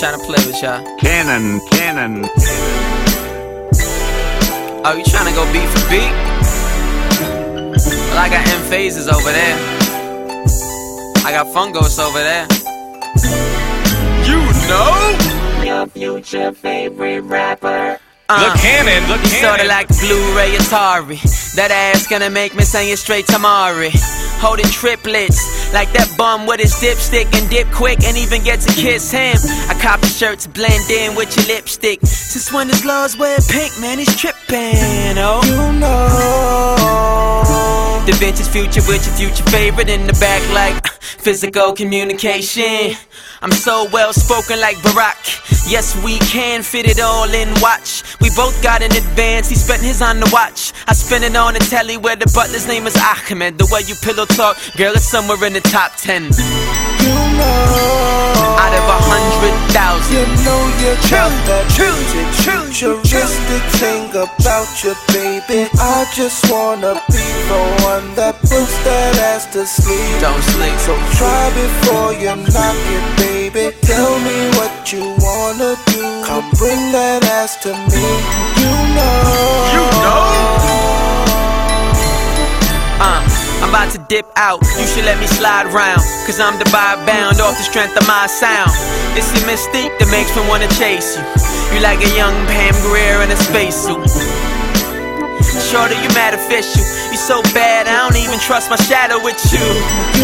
trying to play with y'all. Cannon. Oh, you trying to go beat for beat? Well, I got M Phases over there. I got Fungos over there. You know? Your future favorite rapper. The Cannon. Sorta like Blu-ray Atari. That ass gonna make me sing it straight to Mari. Holding triplets, like that bum with his dipstick and dip quick and even get to kiss him. I copy shirts, blend in with your lipstick. Since when does Laws wear pink, man, he's trippin', oh. You know the vintage future with your future favorite in the back like physical communication. I'm so well spoken like Barack. Yes, we can fit it all in watch. We both got in advance, he spent his on the watch. I spent it on the telly where the butler's name is Ahmed. The way you pillow talk, girl, it's somewhere in the top 10. You know out of 100,000. You know you got that futuristic thing about you, baby. I just wanna be the one that puts that ass to sleep. Don't sleep. So try before you knock it, baby. Tell me what you wanna do. Come bring that ass to me. You know. I'm about to dip out, you should let me slide round. Cause I'm Dubai bound off the strength of my sound. It's the mystique that makes me wanna chase you. You like a young Pam Grier in a spacesuit. Shorty, you mad official. You so bad, I don't even trust my shadow with you. You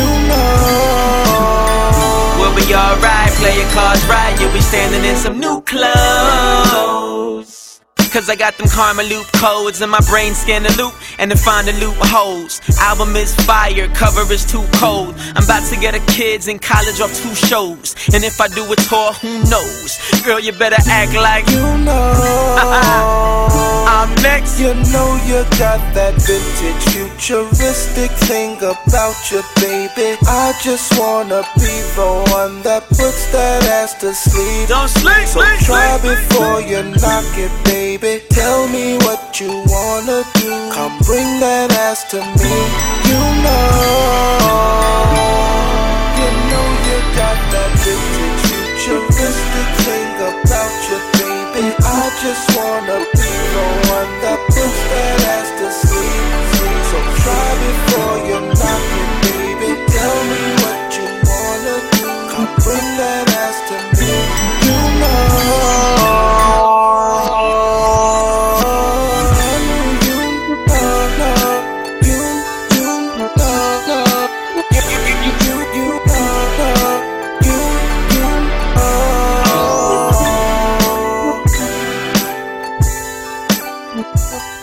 know we'll be alright, play your cards right. You'll be standing in some new clothes. Cause I got them karma loop codes and my brain scan the loop and to find the loopholes. Album is fire, cover is too cold. I'm about to get a kids in college off 2 shows. And if I do a tour, who knows? Girl, you better act like you know. I'm next. You know you got that vintage futuristic thing about you, baby. I just wanna be the one that puts that ass to sleep. Don't sleep, so try before you knock it, baby. Tell me what you wanna do. Come bring that ass to me. You know you got that vintage futuristic thing about you, baby. I just wanna be the one that puts that ass to sleep. So try before you knock it, baby. Tell me what you wanna do. Come bring that ass to me. You know. You